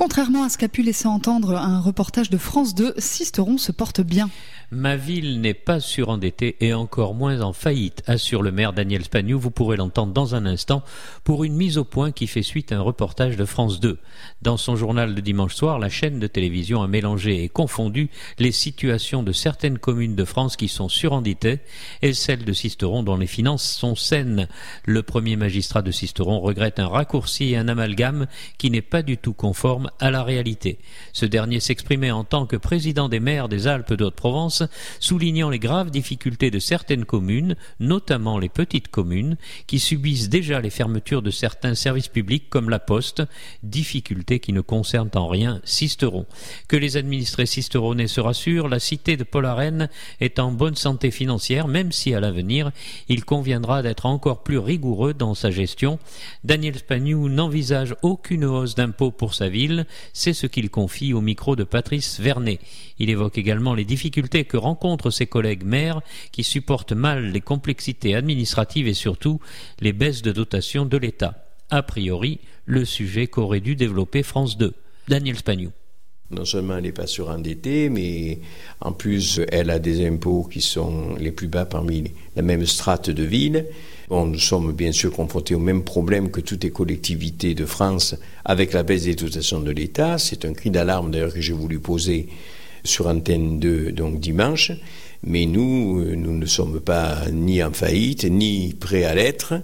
Contrairement à ce qu'a pu laisser entendre un reportage de France 2, Sisteron se porte bien. Ma ville n'est pas surendettée et encore moins en faillite, assure le maire Daniel Spagnoux. Vous pourrez l'entendre dans un instant pour une mise au point qui fait suite à un reportage de France 2. Dans son journal de dimanche soir, la chaîne de télévision a mélangé et confondu les situations de certaines communes de France qui sont surendettées et celles de Sisteron dont les finances sont saines. Le premier magistrat de Sisteron regrette un raccourci et un amalgame qui n'est pas du tout conforme à la réalité. Ce dernier s'exprimait en tant que président des maires des Alpes de Haute-Provence, soulignant les graves difficultés de certaines communes, notamment les petites communes, qui subissent déjà les fermetures de certains services publics comme la Poste, difficultés qui ne concernent en rien Sisteron. Que les administrés sisteronais se rassurent, la cité de Polarennes est en bonne santé financière, même si à l'avenir, il conviendra d'être encore plus rigoureux dans sa gestion. Daniel Spagnoux n'envisage aucune hausse d'impôts pour sa ville, c'est ce qu'il confie au micro de Patrice Vernet. Il évoque également les difficultés que rencontrent ses collègues maires qui supportent mal les complexités administratives et surtout les baisses de dotation de l'État. A priori, le sujet qu'aurait dû développer France 2. Daniel Spagnoux. Non seulement elle n'est pas surendettée, mais en plus elle a des impôts qui sont les plus bas parmi la même strate de ville. Bon, nous sommes bien sûr confrontés au même problème que toutes les collectivités de France avec la baisse des dotations de l'État. C'est un cri d'alarme d'ailleurs que j'ai voulu poser sur Antenne 2 donc dimanche, mais nous ne sommes pas ni en faillite, ni prêts à l'être,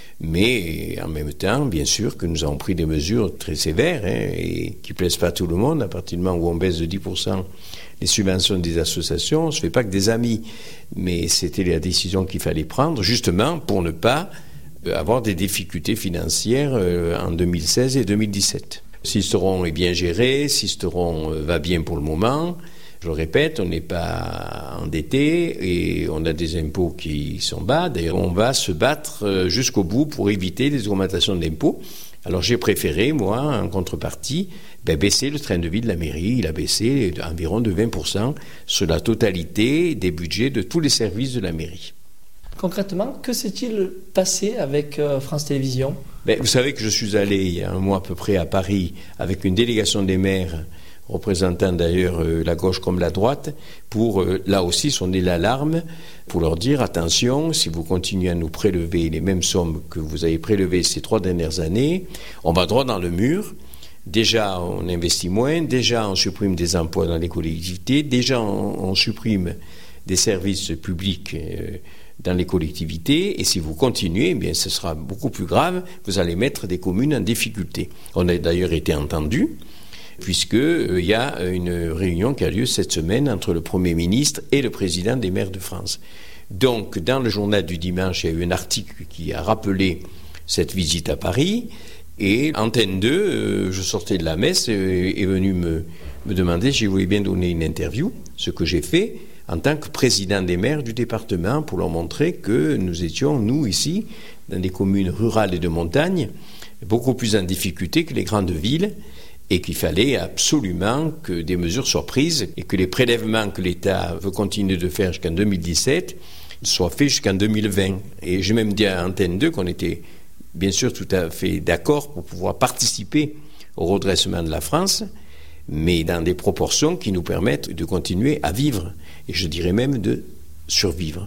mais en même temps, bien sûr, que nous avons pris des mesures très sévères et qui ne plaisent pas à tout le monde. À partir du moment où on baisse de 10% les subventions des associations, on ne se fait pas que des amis, mais c'était la décision qu'il fallait prendre, justement pour ne pas avoir des difficultés financières en 2016 et 2017. Sisteron est bien géré, Sisteron va bien pour le moment. Je le répète, on n'est pas endetté et on a des impôts qui sont bas. D'ailleurs, on va se battre jusqu'au bout pour éviter les augmentations d'impôts. Alors j'ai préféré, moi, en contrepartie, baisser le train de vie de la mairie. Il a baissé environ de 20% sur la totalité des budgets de tous les services de la mairie. Concrètement, que s'est-il passé avec France Télévisions ? Vous savez que je suis allé il y a un mois à peu près à Paris avec une délégation des maires, représentant d'ailleurs la gauche comme la droite, pour là aussi sonner l'alarme, pour leur dire attention, si vous continuez à nous prélever les mêmes sommes que vous avez prélevées ces 3 dernières années, on va droit dans le mur. Déjà, on investit moins, déjà on supprime des emplois dans les collectivités, déjà on supprime des services publics dans les collectivités, et si vous continuez, eh bien, ce sera beaucoup plus grave, vous allez mettre des communes en difficulté. On a d'ailleurs été entendus, puisqu'il y a une réunion qui a lieu cette semaine entre le Premier ministre et le président des maires de France. Donc, dans le journal du dimanche, il y a eu un article qui a rappelé cette visite à Paris, et Antenne 2, je sortais de la messe, est venu me demander si je voulais bien donner une interview, ce que j'ai fait, en tant que président des maires du département, pour leur montrer que nous étions, nous, ici, dans des communes rurales et de montagne, beaucoup plus en difficulté que les grandes villes, et qu'il fallait absolument que des mesures soient prises et que les prélèvements que l'État veut continuer de faire jusqu'en 2017 soient faits jusqu'en 2020. Et j'ai même dit à Antenne 2 qu'on était bien sûr tout à fait d'accord pour pouvoir participer au redressement de la France, mais dans des proportions qui nous permettent de continuer à vivre, et je dirais même de survivre.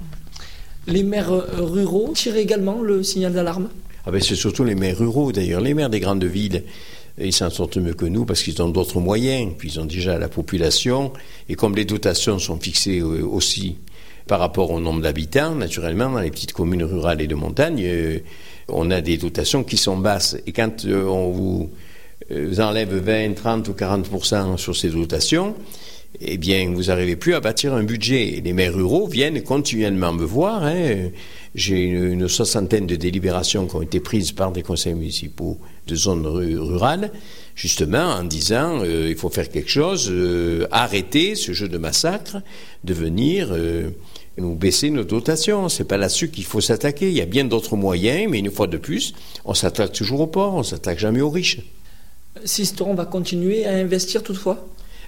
Les maires ruraux tirent également le signal d'alarme ? C'est surtout les maires ruraux d'ailleurs. Les maires des grandes villes, ils s'en sortent mieux que nous parce qu'ils ont d'autres moyens, puis ils ont déjà la population, et comme les dotations sont fixées aussi par rapport au nombre d'habitants, naturellement, dans les petites communes rurales et de montagne, on a des dotations qui sont basses, et quand on vous enlève 20, 30 ou 40% sur ces dotations, eh bien, vous n'arrivez plus à bâtir un budget. Et les maires ruraux viennent continuellement me voir. J'ai une 60aine de délibérations qui ont été prises par des conseils municipaux de zones rurales, justement en disant il faut faire quelque chose, arrêter ce jeu de massacre, de venir nous baisser nos dotations. C'est pas là-dessus qu'il faut s'attaquer. Il y a bien d'autres moyens, mais une fois de plus, on s'attaque toujours aux pauvres, on s'attaque jamais aux riches. Sisteron va continuer à investir toutefois ?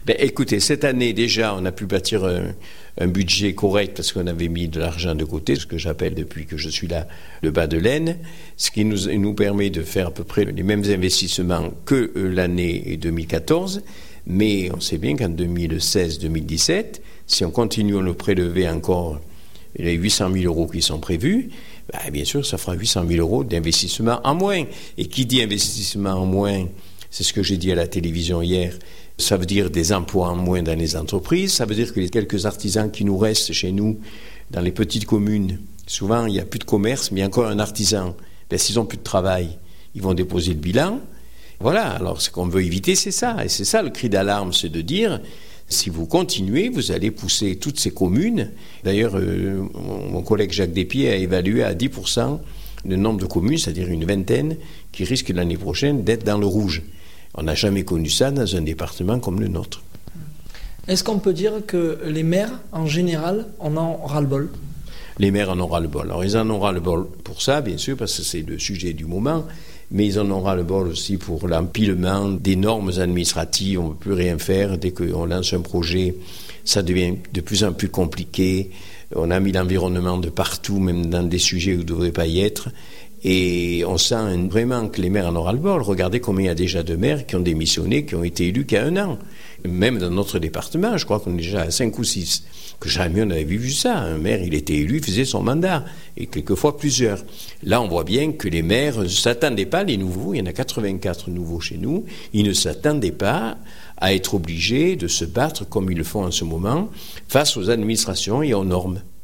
Écoutez, cette année déjà, on a pu bâtir un budget correct parce qu'on avait mis de l'argent de côté, ce que j'appelle depuis que je suis là le bas de laine, ce qui nous permet de faire à peu près les mêmes investissements que l'année 2014. Mais on sait bien qu'en 2016-2017, si on continue à nous prélever encore les 800 000 euros qui sont prévus, bien sûr, ça fera 800 000 euros d'investissement en moins. Et qui dit investissement en moins, c'est ce que j'ai dit à la télévision hier, ça veut dire des emplois en moins dans les entreprises, ça veut dire que les quelques artisans qui nous restent chez nous, dans les petites communes, souvent il n'y a plus de commerce, mais il y a encore un artisan. S'ils n'ont plus de travail, ils vont déposer le bilan. Voilà, alors ce qu'on veut éviter, c'est ça. Et c'est ça le cri d'alarme, c'est de dire, si vous continuez, vous allez pousser toutes ces communes. D'ailleurs, mon collègue Jacques Despiez a évalué à 10% le nombre de communes, c'est-à-dire une vingtaine, qui risquent l'année prochaine d'être dans le rouge. On n'a jamais connu ça dans un département comme le nôtre. Est-ce qu'on peut dire que les maires, en général, en ont ras-le-bol ? Les maires en ont ras-le-bol. Alors, ils en ont ras-le-bol pour ça, bien sûr, parce que c'est le sujet du moment, mais ils en ont ras-le-bol aussi pour l'empilement des normes administratives. On ne peut plus rien faire. Dès qu'on lance un projet, ça devient de plus en plus compliqué. On a mis l'environnement de partout, même dans des sujets où il ne devrait pas y être. Et on sent vraiment que les maires en ont ras-le-bol. Regardez combien il y a déjà de maires qui ont démissionné, qui ont été élus qu'à 1 an. Même dans notre département, je crois qu'on est déjà à 5 ou 6. Que jamais on n'avait vu ça. Un maire, il était élu, il faisait son mandat. Et quelquefois plusieurs. Là, on voit bien que les maires ne s'attendaient pas, les nouveaux, il y en a 84 nouveaux chez nous, ils ne s'attendaient pas à être obligés de se battre comme ils le font en ce moment face aux administrations et aux normes.